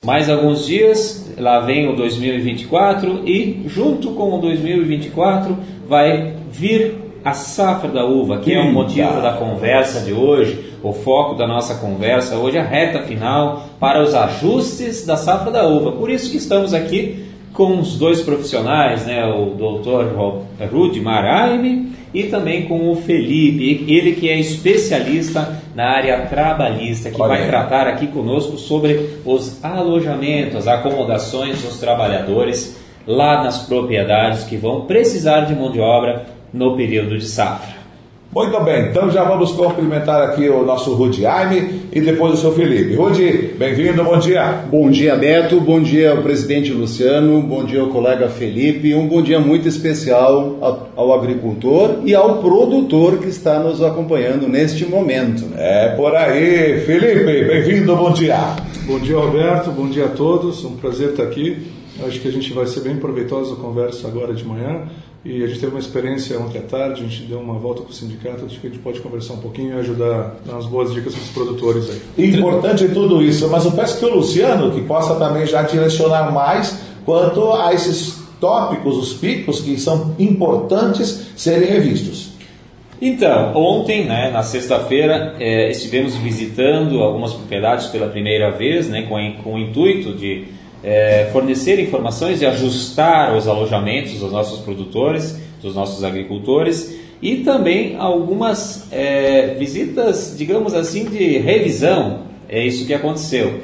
Mais alguns dias, lá vem o 2024 e junto com o 2024 vai vir a safra da uva, que é o motivo da conversa de hoje, o foco da nossa conversa hoje, a reta final para os ajustes da safra da uva. Por isso que estamos aqui com os dois profissionais, né, o Dr. Rudi Maraime e também com o Felipe, ele que é especialista na área trabalhista, que vai tratar aqui conosco sobre os alojamentos, as acomodações dos trabalhadores lá nas propriedades que vão precisar de mão de obra no período de safra. Muito bem, então já vamos cumprimentar aqui o nosso Rudi Maraime e depois o seu Felipe. Rudi, bem-vindo, bom dia. Bom dia, Beto, bom dia ao presidente Luciano, bom dia ao colega Felipe, um bom dia muito especial ao agricultor e ao produtor que está nos acompanhando neste momento. É por aí, Felipe, bem-vindo, bom dia. Bom dia, Roberto, bom dia a todos, um prazer estar aqui. Acho que a gente vai ser bem proveitosa a conversa agora de manhã. E a gente teve uma experiência ontem à tarde, a gente deu uma volta com o sindicato, acho que a gente pode conversar um pouquinho e ajudar, dar umas boas dicas para os produtores aí. Importante tudo isso, mas eu peço que o Luciano, que possa também já direcionar mais quanto a esses tópicos, os picos que são importantes serem revistos. Então, ontem, né, na sexta-feira, estivemos visitando algumas propriedades pela primeira vez, né, com o intuito de fornecer informações e ajustar os alojamentos dos nossos produtores, dos nossos agricultores e também algumas visitas, digamos assim, de revisão. É isso que aconteceu.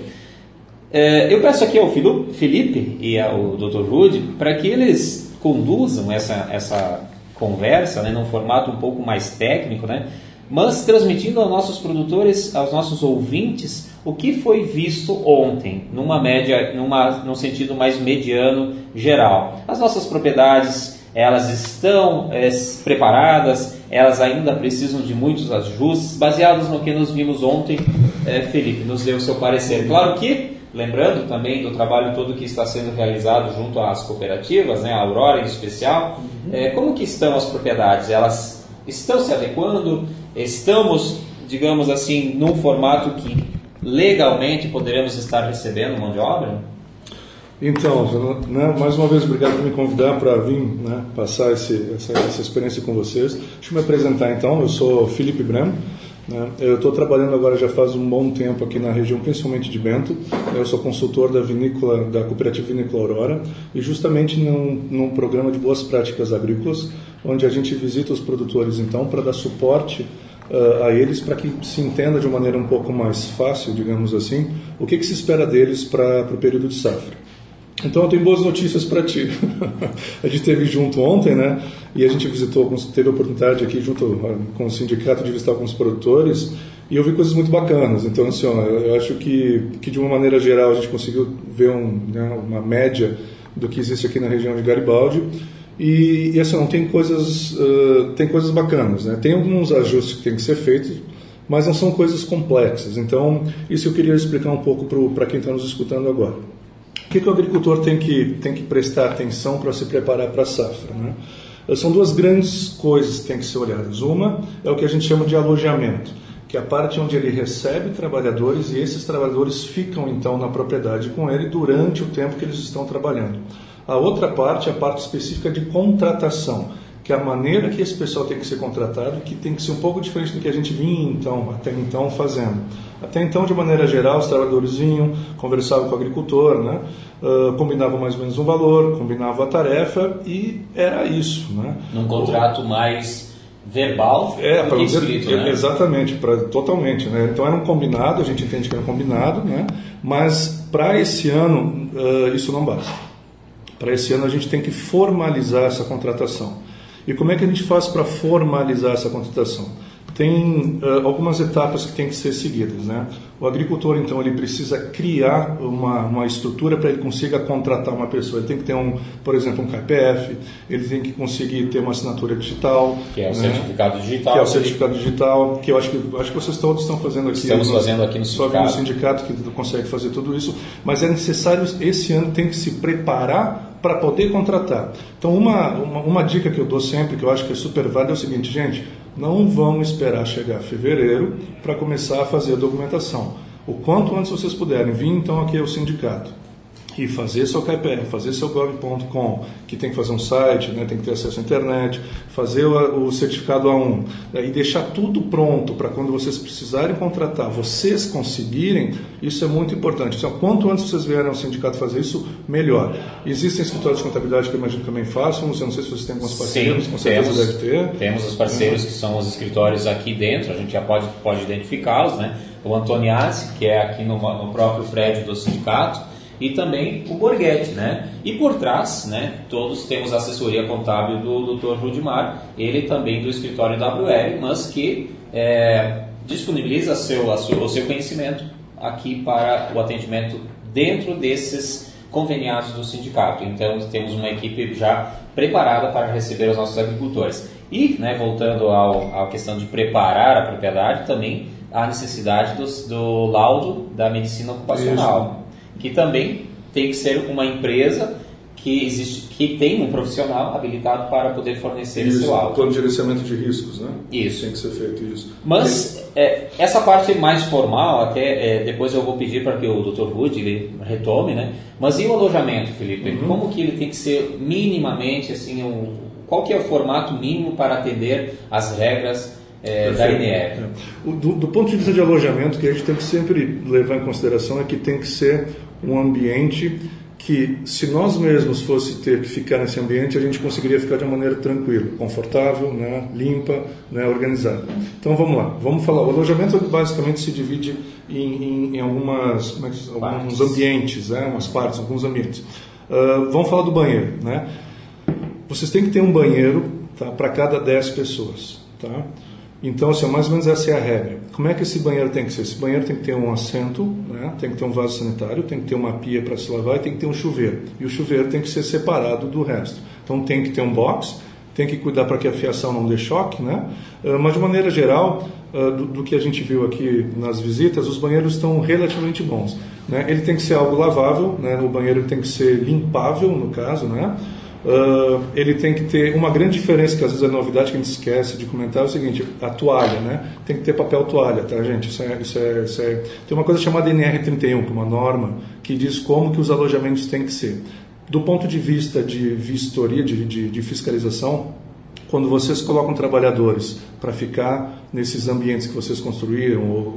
Eu peço aqui ao Felipe e ao Dr. Rudi para que eles conduzam essa conversa, né, num formato um pouco mais técnico, né, mas transmitindo aos nossos produtores, aos nossos ouvintes, o que foi visto ontem, num sentido mais mediano geral. As nossas propriedades, elas estão preparadas, elas ainda precisam de muitos ajustes, baseados no que nos vimos ontem. Felipe, nos dê o seu parecer. Claro que, lembrando também do trabalho todo que está sendo realizado junto às cooperativas, né, a Aurora em especial, como que estão as propriedades? Elas estão se adequando? Estamos, digamos assim, num formato que legalmente poderemos estar recebendo mão de obra? Então, né, mais uma vez, obrigado por me convidar para vir, né, passar essa experiência com vocês. Deixa eu me apresentar então, eu sou Felipe Brem, né, eu estou trabalhando agora já faz um bom tempo aqui na região, principalmente de Bento. Eu sou consultor da Cooperativa Vinícola Aurora e justamente num programa de boas práticas agrícolas, onde a gente visita os produtores então para dar suporte a eles, para que se entenda de uma maneira um pouco mais fácil, digamos assim, o que se espera deles para o período de safra. Então eu tenho boas notícias para ti. A gente esteve junto ontem, né? E a gente teve a oportunidade aqui junto com o sindicato de visitar alguns produtores e eu vi coisas muito bacanas. Então, assim, eu acho que de uma maneira geral a gente conseguiu ver uma média do que existe aqui na região de Garibaldi. E assim, não tem coisas bacanas, né? Tem alguns ajustes que tem que ser feitos, mas não são coisas complexas. Então, isso eu queria explicar um pouco para quem está nos escutando agora. O que o agricultor tem que prestar atenção para se preparar para a safra, né? São duas grandes coisas que têm que ser olhadas. Uma é o que a gente chama de alojamento, que é a parte onde ele recebe trabalhadores e esses trabalhadores ficam então na propriedade com ele durante o tempo que eles estão trabalhando. A outra parte é a parte específica de contratação, que é a maneira que esse pessoal tem que ser contratado, que tem que ser um pouco diferente do que a gente vinha até então fazendo. Até então, de maneira geral, os trabalhadores vinham, conversavam com o agricultor, né? Combinavam mais ou menos um valor, combinavam a tarefa e era isso, né? Num contrato mais verbal do que escrito, né? Exatamente, totalmente, né? Então era um combinado, a gente entende que era um combinado, né? Mas para esse ano isso não basta. Para esse ano a gente tem que formalizar essa contratação. E como é que a gente faz para formalizar essa contratação? Tem algumas etapas que têm que ser seguidas, né? O agricultor, então, ele precisa criar uma estrutura para ele consiga contratar uma pessoa. Ele tem que ter, por exemplo, um CPF, ele tem que conseguir ter uma assinatura digital. Que é o certificado digital. Que é o certificado digital, que eu acho que vocês todos estão fazendo aqui. Estamos fazendo aqui no sindicato. Só no sindicato que consegue fazer tudo isso. Mas é necessário, esse ano, tem que se preparar para poder contratar. Então, uma dica que eu dou sempre, que eu acho que é super válida, é o seguinte, gente: não vamos esperar chegar fevereiro para começar a fazer a documentação. O quanto antes vocês puderem vir então aqui ao sindicato e fazer seu KPR, fazer seu gov.com, que tem que fazer um site, né, tem que ter acesso à internet, fazer o certificado A1, e deixar tudo pronto para quando vocês precisarem contratar, vocês conseguirem, isso é muito importante. Então, quanto antes vocês vierem ao sindicato fazer isso, melhor. Existem escritórios de contabilidade que eu imagino que também façam, eu não sei se vocês têm alguns parceiros, com certeza deve ter. Temos os parceiros que são os escritórios aqui dentro, a gente já pode identificá-los, né? O Antoniazzi, que é aqui no próprio prédio do sindicato, e também o Borghetti, né? E por trás, né, todos temos a assessoria contábil do Dr. Rudimar, ele também do escritório WL, mas que disponibiliza o seu conhecimento aqui para o atendimento dentro desses conveniados do sindicato. Então, temos uma equipe já preparada para receber os nossos agricultores. E, né, voltando à questão de preparar a propriedade, também há necessidade do laudo da medicina ocupacional. Isso. Que também tem que ser uma empresa que tem um profissional habilitado para poder fornecer esse laudo. Plano de gerenciamento de riscos, né? Isso. Tem que ser feito isso. Mas essa parte mais formal, até depois eu vou pedir para que o Dr. Rudy ele retome, né? Mas e o alojamento, Felipe? Como que ele tem que ser minimamente, assim, qual que é o formato mínimo para atender às regras da INR? Do ponto de vista de alojamento, que a gente tem que sempre levar em consideração é que tem que ser um ambiente que, se nós mesmos fosse ter que ficar nesse ambiente, a gente conseguiria ficar de uma maneira tranquila, confortável, né, limpa, né, organizada. Então vamos lá, vamos falar. O alojamento basicamente se divide em alguns ambientes, né, umas partes, alguns ambientes. Vamos falar do banheiro, né? Vocês têm que ter um banheiro, tá, para cada 10 pessoas, tá? Então, assim, mais ou menos essa é a regra. Como é que esse banheiro tem que ser? Esse banheiro tem que ter um assento, né? Tem que ter um vaso sanitário, tem que ter uma pia para se lavar e tem que ter um chuveiro. E o chuveiro tem que ser separado do resto. Então, tem que ter um box, tem que cuidar para que a fiação não dê choque, né? Mas, de maneira geral, do que a gente viu aqui nas visitas, os banheiros estão relativamente bons, né? Ele tem que ser algo lavável, né? O banheiro tem que ser limpável, no caso, né? Ele tem que ter uma grande diferença, que às vezes é novidade que a gente esquece de comentar, é o seguinte: a toalha, né? Tem que ter papel toalha, tá, gente? Isso é... Tem uma coisa chamada NR31, que é uma norma que diz como que os alojamentos têm que ser. Do ponto de vista de vistoria, de fiscalização, quando vocês colocam trabalhadores para ficar nesses ambientes que vocês construíram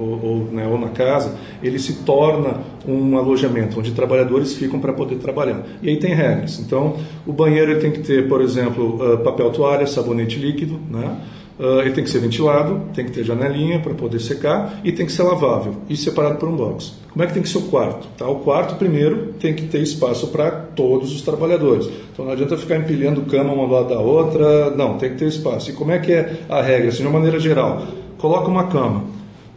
ou na casa, ele se torna um alojamento onde trabalhadores ficam para poder trabalhar. E aí tem regras. Então, o banheiro ele tem que ter, por exemplo, papel toalha, sabonete líquido, né? Ele tem que ser ventilado, tem que ter janelinha para poder secar e tem que ser lavável e separado por um box. Como é que tem que ser o quarto? Tá? O quarto, primeiro, tem que ter espaço para todos os trabalhadores. Então não adianta ficar empilhando cama uma do lado da outra, não, tem que ter espaço. E como é que é a regra? Assim, de uma maneira geral, coloca uma cama.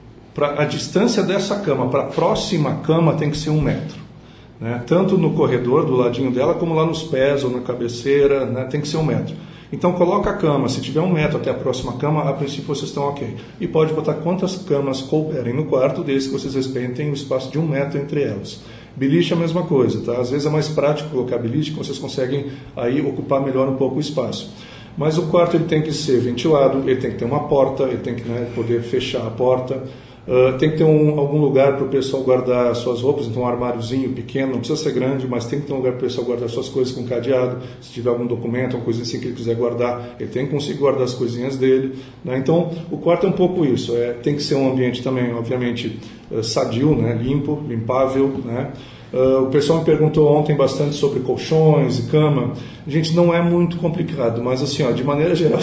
A distância dessa cama para a próxima cama tem que ser 1 metro. Né? Tanto no corredor, do ladinho dela, como lá nos pés ou na cabeceira, né? Tem que ser 1 metro. Então coloca a cama, se tiver 1 metro até a próxima cama, a princípio vocês estão ok. E pode botar quantas camas couberem no quarto, desde que vocês respeitem o espaço de 1 metro entre elas. Beliche é a mesma coisa, tá? Às vezes é mais prático colocar beliche, que vocês conseguem aí ocupar melhor um pouco o espaço. Mas o quarto ele tem que ser ventilado, ele tem que ter uma porta, ele tem que, né, poder fechar a porta. Tem que ter algum lugar para o pessoal guardar suas roupas, então um armáriozinho pequeno, não precisa ser grande, mas tem que ter um lugar para o pessoal guardar suas coisas com cadeado. Se tiver algum documento, uma coisa assim que ele quiser guardar, ele tem que conseguir guardar as coisinhas dele, né? Então, o quarto é um pouco isso, tem que ser um ambiente também, obviamente, sadio, né? Limpo, limpável, né? O pessoal me perguntou ontem bastante sobre colchões e cama. Gente, não é muito complicado, mas assim, ó, de maneira geral,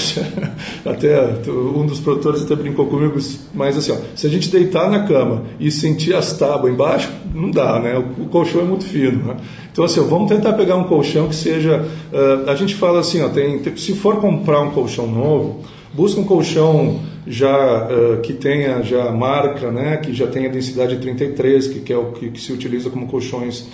até um dos produtores até brincou comigo, mas assim, ó, se a gente deitar na cama e sentir as tábuas embaixo, não dá, né? O colchão é muito fino, né? Então assim, ó, vamos tentar pegar um colchão que seja, a gente fala assim, ó, se for comprar um colchão novo, busca um colchão já que tenha já marca, né, que já tenha densidade 33, que é o que se utiliza como colchões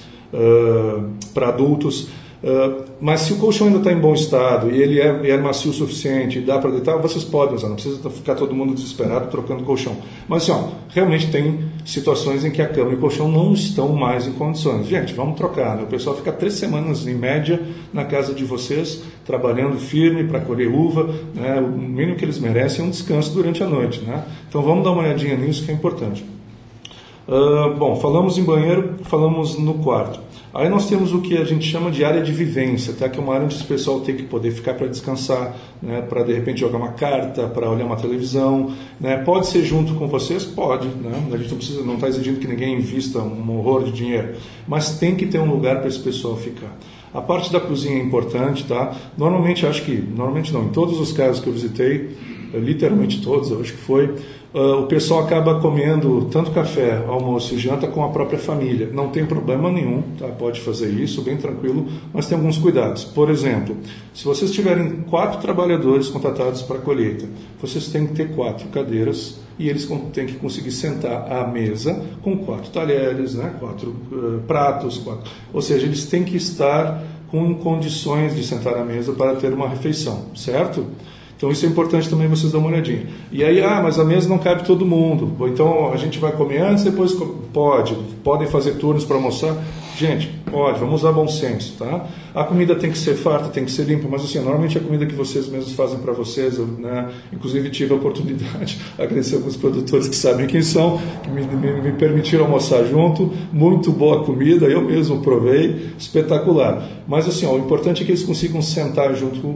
para adultos. Mas se o colchão ainda está em bom estado e ele é macio o suficiente e dá para deitar, vocês podem usar, não precisa ficar todo mundo desesperado trocando colchão. Mas assim, ó, realmente tem situações em que a cama e o colchão não estão mais em condições. Gente, vamos trocar, né? O pessoal fica 3 semanas em média na casa de vocês, trabalhando firme para colher uva, né? O mínimo que eles merecem é um descanso durante a noite, né? Então vamos dar uma olhadinha nisso, que é importante. Bom, falamos em banheiro, falamos no quarto. Aí nós temos o que a gente chama de área de vivência, tá? Que é uma área onde o pessoal tem que poder ficar para descansar, né? Para de repente jogar uma carta, para olhar uma televisão, né? Pode ser junto com vocês? Pode, né? A gente não está exigindo que ninguém invista um horror de dinheiro, mas tem que ter um lugar para esse pessoal ficar. A parte da cozinha é importante, tá? Normalmente não, em todos os casos que eu visitei, literalmente todos, eu acho que foi, o pessoal acaba comendo tanto café, almoço e janta com a própria família. Não tem problema nenhum, tá? Pode fazer isso, bem tranquilo, mas tem alguns cuidados. Por exemplo, se vocês tiverem 4 trabalhadores contratados para a colheita, vocês têm que ter 4 cadeiras e eles têm que conseguir sentar à mesa com 4 talheres, né? 4 pratos, ou seja, eles têm que estar com condições de sentar à mesa para ter uma refeição, certo? Então isso é importante também vocês darem uma olhadinha. E aí, mas a mesa não cabe todo mundo. Ou então a gente vai comer antes, depois podem fazer turnos para almoçar. Gente, pode, vamos usar bom senso, tá? A comida tem que ser farta, tem que ser limpa, mas assim, normalmente a comida que vocês mesmos fazem para vocês, né? Inclusive tive a oportunidade, agradecer alguns produtores que sabem quem são, que me permitiram almoçar junto, muito boa comida, eu mesmo provei, espetacular. Mas assim, o importante é que eles consigam sentar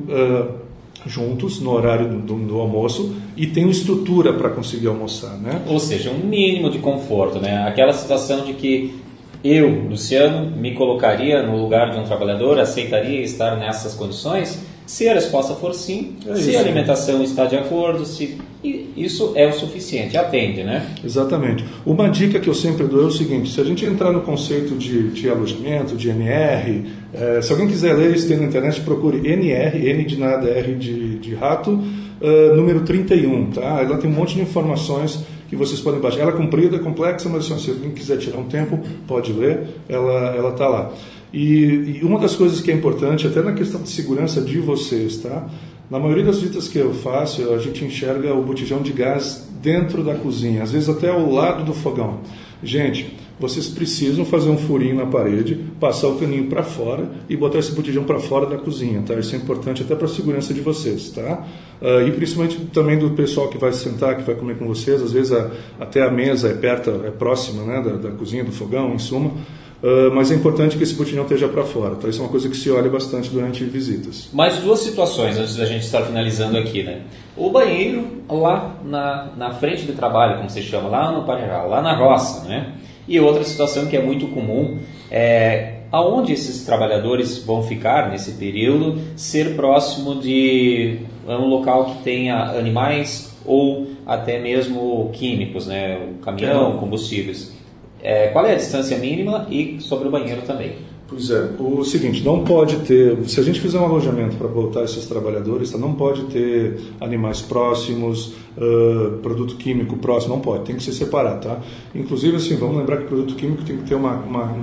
juntos no horário do almoço e tenham estrutura para conseguir almoçar, né? Ou seja, um mínimo de conforto, né? Aquela situação de que eu, Luciano, me colocaria no lugar de um trabalhador, aceitaria estar nessas condições? Se a resposta for sim, se a alimentação está de acordo, isso é o suficiente, atende, né? Exatamente. Uma dica que eu sempre dou é o seguinte: se a gente entrar no conceito de alojamento, de NR, se alguém quiser ler isso, tem na internet, procure NR, N de nada, R de rato, número 31, tá? Ela tem um monte de informações que vocês podem baixar. Ela é comprida, é complexa, mas se alguém quiser tirar um tempo, pode ler, ela está lá. E uma das coisas que é importante, até na questão de segurança de vocês, tá? Na maioria das visitas que eu faço, a gente enxerga o botijão de gás dentro da cozinha, às vezes até ao lado do fogão. Gente, vocês precisam fazer um furinho na parede, passar o caninho para fora e botar esse botijão para fora da cozinha, tá? Isso é importante até para a segurança de vocês, tá? E principalmente também do pessoal que vai sentar, que vai comer com vocês, às vezes até a mesa é próxima, né, da cozinha, do fogão, em suma. Mas é importante que esse botijão esteja para fora, tá? Isso é uma coisa que se olha bastante durante visitas. Mais 2 situações antes da gente estar finalizando aqui, né? O banheiro lá na frente do trabalho, como se chama, lá no Parajá, lá na roça, né? E outra situação que é muito comum é aonde esses trabalhadores vão ficar nesse período, ser próximo de um local que tenha animais ou até mesmo químicos, né? O caminhão, combustíveis. Qual é a distância mínima e sobre o banheiro também? Pois é, o seguinte, não pode ter, se a gente fizer um alojamento para botar esses trabalhadores, tá, não pode ter animais próximos, produto químico próximo, não pode, tem que ser separado, tá? Inclusive, assim, vamos lembrar que o produto químico tem que ter uma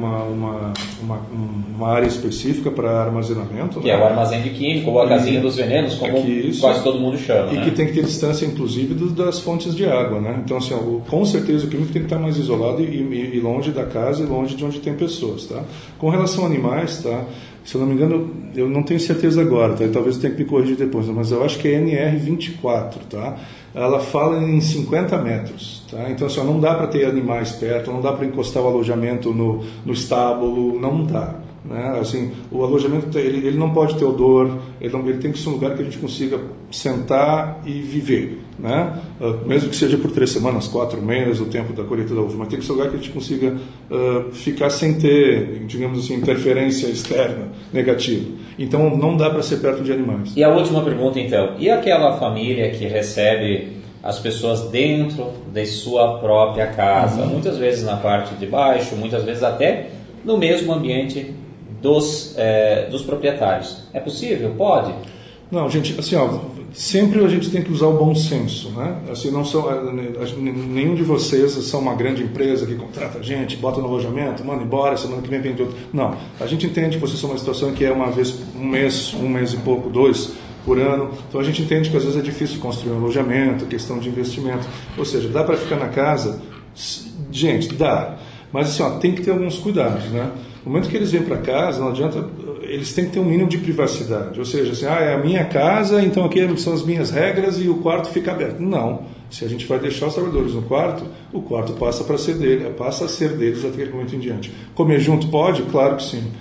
área específica para armazenamento. Que, né? É o armazém de químico, ou a casinha dos venenos, como quase todo mundo chama. E, né? Que tem que ter distância, inclusive, das fontes de água, né? Então, assim, com certeza o químico tem que estar mais isolado e longe da casa e longe de onde tem pessoas, tá? Com relação a animais, tá? Se eu não me engano, eu não tenho certeza agora, tá? Talvez eu tenha que me corrigir depois, mas eu acho que é NR24, tá? Ela fala em 50 metros, tá? Então, assim, não dá para ter animais perto, não dá para encostar o alojamento no estábulo, não dá. Né? Assim, o alojamento ele não pode ter odor, ele tem que ser um lugar que a gente consiga sentar e viver, né? Mesmo que seja por 3 semanas, 4 meses, o tempo da colheita da uva, mas tem que ser um lugar que a gente consiga ficar sem ter, digamos assim, interferência externa negativa. Então não dá para ser perto de animais. E a última pergunta então, e aquela família que recebe as pessoas dentro de sua própria casa, muitas vezes na parte de baixo, muitas vezes até no mesmo ambiente dos proprietários. É possível? Pode? Não, gente, assim, sempre a gente tem que usar o bom senso, né? Assim, nenhum de vocês são uma grande empresa que contrata a gente, bota no alojamento, manda embora, semana que vem vende outro. Não, a gente entende que vocês são uma situação que é uma vez, um mês e pouco, 2 por ano. Então a gente entende que às vezes é difícil construir um alojamento, questão de investimento. Ou seja, dá para ficar na casa? Gente, dá. Mas assim, tem que ter alguns cuidados, né? No momento que eles vêm para casa, não adianta, eles têm que ter um mínimo de privacidade. Ou seja, assim, é a minha casa, então aqui são as minhas regras e o quarto fica aberto. Não. Se a gente vai deixar os trabalhadores no quarto, o quarto passa a ser deles até aquele momento em diante. Comer junto pode? Claro que sim.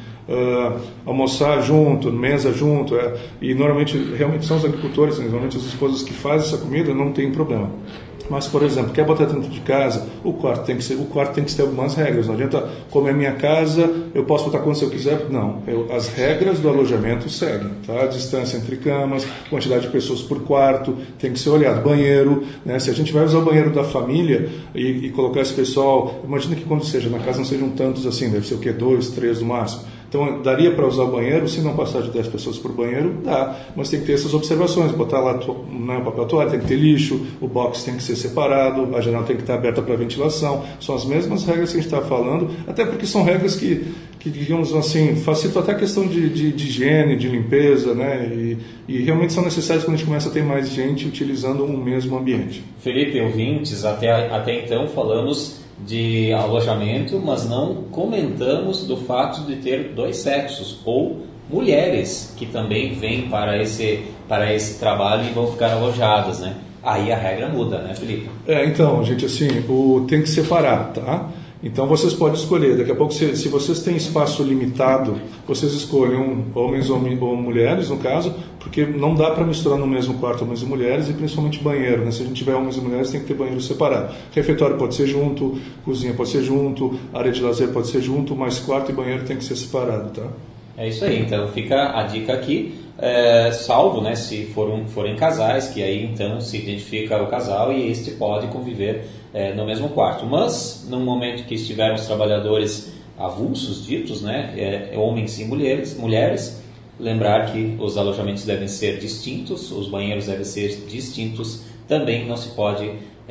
Almoçar junto, mesa junto, e normalmente realmente são os agricultores, normalmente as esposas que fazem essa comida, não tem problema. Mas, por exemplo, quer botar dentro de casa, o quarto tem que ter algumas regras. Não adianta comer minha casa, eu posso botar quando eu quiser. Não, as regras do alojamento seguem, tá? A distância entre camas, quantidade de pessoas por quarto, tem que ser olhado. Banheiro, né? Se a gente vai usar o banheiro da família e colocar esse pessoal, imagina que quando seja na casa não sejam tantos assim, deve ser o quê? 2, 3 no máximo. Então, daria para usar o banheiro, se não passar de 10 pessoas por banheiro, dá. Mas tem que ter essas observações, botar lá o papel toalha, tem que ter lixo, o box tem que ser separado, a janela tem que estar aberta para ventilação. São as mesmas regras que a gente está falando, até porque são regras que digamos assim, facilitam até a questão de higiene, de limpeza, né? E realmente são necessárias quando a gente começa a ter mais gente utilizando o mesmo ambiente. Felipe, ouvintes, até então falamos de alojamento, mas não comentamos do fato de ter 2 sexos ou mulheres que também vêm para esse trabalho e vão ficar alojadas, né? Aí a regra muda, né, Felipe? Então, gente, assim, tem que separar, tá? Então vocês podem escolher, daqui a pouco se vocês têm espaço limitado, vocês escolhem homens ou mulheres, no caso, porque não dá para misturar no mesmo quarto homens e mulheres, e principalmente banheiro, né? Se a gente tiver homens e mulheres, tem que ter banheiro separado. Refeitório pode ser junto, cozinha pode ser junto, área de lazer pode ser junto, mas quarto e banheiro tem que ser separado, tá? É isso aí, então fica a dica aqui, salvo, né, se forem casais, que aí então se identifica o casal e este pode conviver no mesmo quarto. Mas no momento que estiverem os trabalhadores avulsos ditos, né, homens e mulheres, lembrar que os alojamentos devem ser distintos, os banheiros devem ser distintos, também não se pode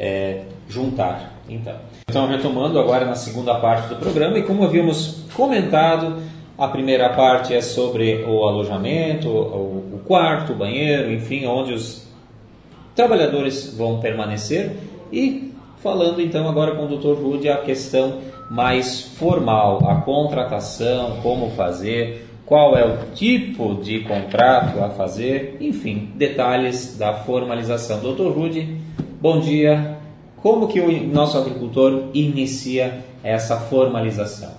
juntar. Então, retomando agora na segunda parte do programa, e como havíamos comentado, a primeira parte é sobre o alojamento, o quarto, o banheiro, enfim, onde os trabalhadores vão permanecer. E falando então agora com o Dr. Rudy a questão mais formal, a contratação, como fazer, qual é o tipo de contrato a fazer, enfim, detalhes da formalização. Dr. Rudy, bom dia. Como que o nosso agricultor inicia essa formalização?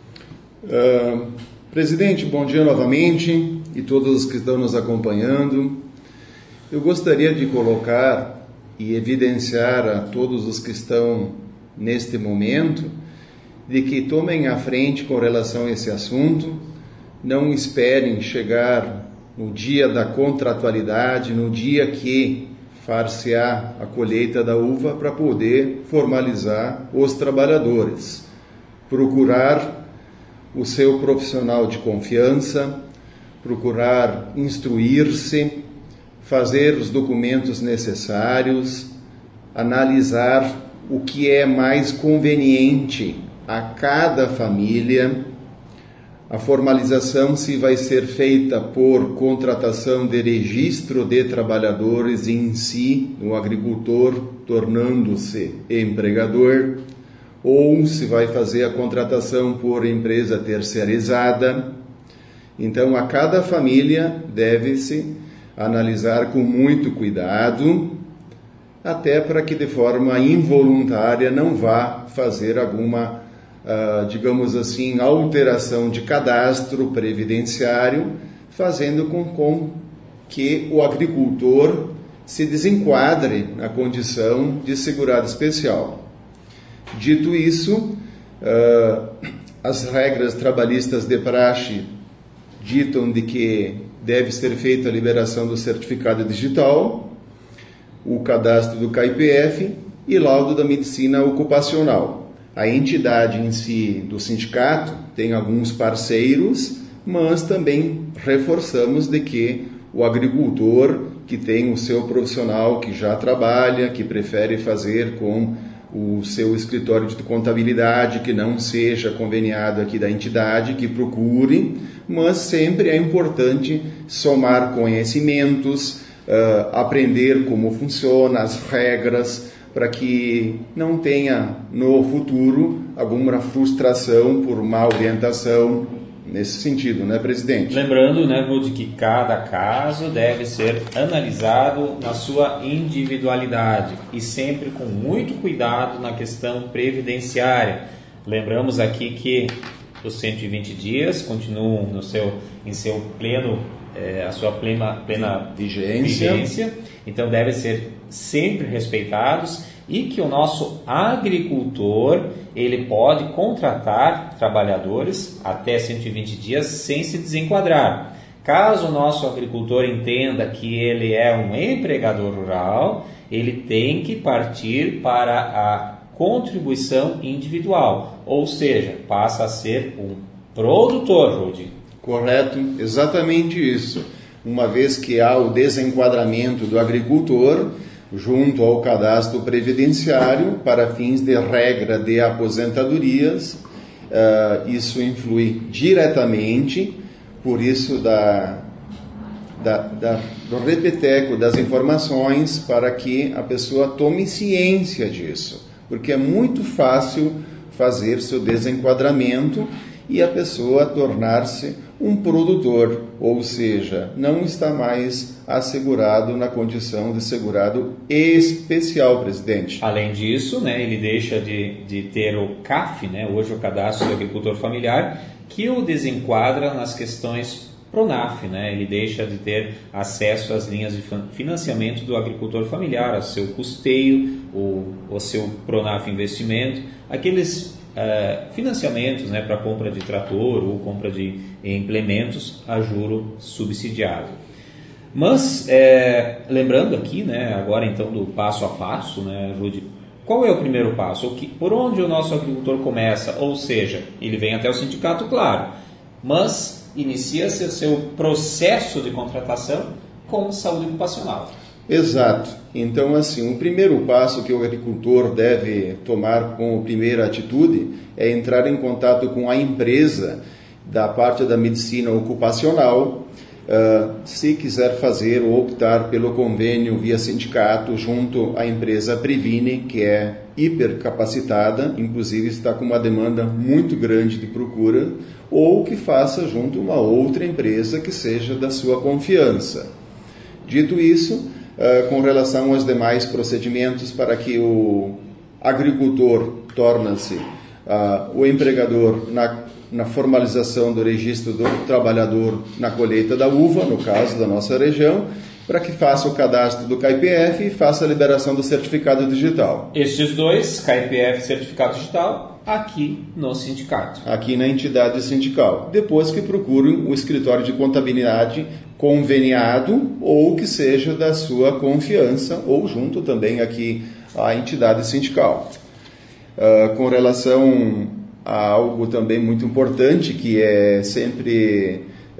Presidente, bom dia novamente e todos os que estão nos acompanhando. Eu gostaria de colocar e evidenciar a todos os que estão neste momento de que tomem a frente com relação a esse assunto, não esperem chegar no dia da contratualidade, no dia que far-se-á a colheita da uva para poder formalizar os trabalhadores. Procurar o seu profissional de confiança, procurar instruir-se, fazer os documentos necessários, analisar o que é mais conveniente a cada família. A formalização se vai ser feita por contratação de registro de trabalhadores em si, o agricultor tornando-se empregador, ou se vai fazer a contratação por empresa terceirizada. Então, a cada família deve-se analisar com muito cuidado, até para que de forma involuntária não vá fazer alguma, digamos assim, alteração de cadastro previdenciário, fazendo com que o agricultor se desenquadre na condição de segurado especial. Dito isso, as regras trabalhistas de praxe ditam de que deve ser feita a liberação do certificado digital, o cadastro do CAIPF e laudo da medicina ocupacional. A entidade em si do sindicato tem alguns parceiros, mas também reforçamos de que o agricultor que tem o seu profissional que já trabalha, que prefere fazer com o seu escritório de contabilidade, que não seja conveniado aqui da entidade, que procure, mas sempre é importante somar conhecimentos, aprender como funciona, as regras, para que não tenha no futuro alguma frustração por má orientação nesse sentido, né, presidente? Lembrando, né, Rudy, que cada caso deve ser analisado na sua individualidade e sempre com muito cuidado na questão previdenciária. Lembramos aqui que os 120 dias continuam em seu pleno, a sua plena vigência, então devem ser sempre respeitados, e que o nosso agricultor ele pode contratar trabalhadores até 120 dias sem se desenquadrar. Caso o nosso agricultor entenda que ele é um empregador rural, ele tem que partir para a contribuição individual, ou seja, passa a ser um produtor, Rudy. Correto, exatamente isso. Uma vez que há o desenquadramento do agricultor junto ao cadastro previdenciário para fins de regra de aposentadorias, isso influi diretamente, por isso do repeteco das informações, para que a pessoa tome ciência disso, porque é muito fácil fazer seu desenquadramento e a pessoa tornar-se um produtor, ou seja, não está mais assegurado na condição de segurado especial, presidente. Além disso, né, ele deixa de ter o CAF, né, hoje o Cadastro do Agricultor Familiar, que o desenquadra nas questões PRONAF, né, ele deixa de ter acesso às linhas de financiamento do agricultor familiar, ao seu custeio, o seu PRONAF investimento, aqueles financiamentos, né, para compra de trator ou compra de implementos a juro subsidiado. Mas, lembrando aqui, né, agora então do passo a passo, né, Rudy, qual é o primeiro passo? Por onde o nosso agricultor começa? Ou seja, ele vem até o sindicato, claro, mas inicia-se o seu processo de contratação com saúde ocupacional. Exato. Então, assim, o primeiro passo que o agricultor deve tomar como primeira atitude é entrar em contato com a empresa da parte da medicina ocupacional, se quiser fazer ou optar pelo convênio via sindicato junto à empresa Previne, que é hipercapacitada, inclusive está com uma demanda muito grande de procura, ou que faça junto a uma outra empresa que seja da sua confiança. Dito isso, com relação aos demais procedimentos para que o agricultor torne-se o empregador na formalização do registro do trabalhador na colheita da uva, no caso da nossa região, para que faça o cadastro do CAIPF e faça a liberação do certificado digital. Estes dois, CAIPF e certificado digital, aqui no sindicato. Aqui na entidade sindical. Depois que procurem o escritório de contabilidade conveniado ou que seja da sua confiança, ou junto também aqui à entidade sindical. Com relação a algo também muito importante, que é sempre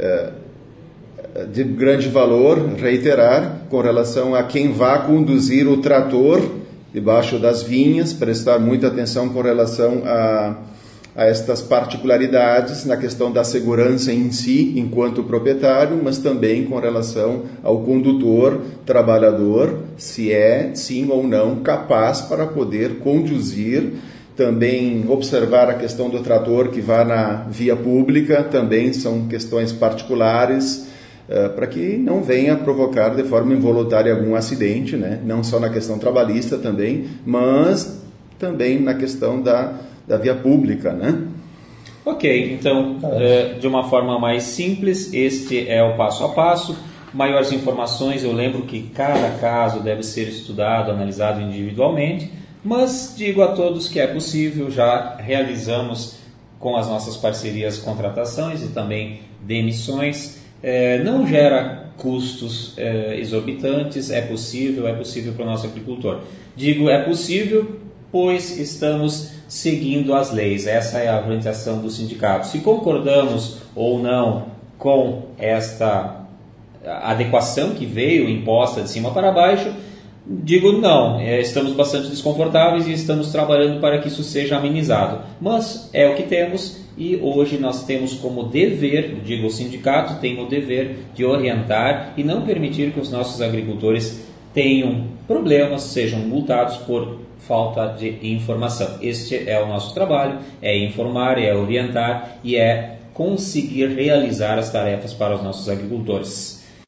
de grande valor reiterar, com relação a quem vá conduzir o trator debaixo das vinhas, prestar muita atenção com relação a estas particularidades na questão da segurança em si, enquanto proprietário, mas também com relação ao condutor, trabalhador, se é, sim ou não, capaz para poder conduzir. Também observar a questão do trator que vá na via pública, também são questões particulares, para que não venha provocar de forma involuntária algum acidente, né? Não só na questão trabalhista também, mas também na questão da via pública, né? Ok, então, de uma forma mais simples, este é o passo a passo. Maiores informações, eu lembro que cada caso deve ser estudado, analisado individualmente, mas digo a todos que é possível, já realizamos com as nossas parcerias contratações e também demissões, não gera custos exorbitantes, é possível para o nosso agricultor. Digo é possível, pois estamos seguindo as leis, essa é a orientação do sindicato. Se concordamos ou não com esta adequação que veio imposta de cima para baixo, digo não, estamos bastante desconfortáveis e estamos trabalhando para que isso seja amenizado. Mas é o que temos e hoje nós temos como dever, digo o sindicato tem o dever de orientar e não permitir que os nossos agricultores tenham problemas, sejam multados por falta de informação. Este é o nosso trabalho, é informar, é orientar e é conseguir realizar as tarefas para os nossos agricultores.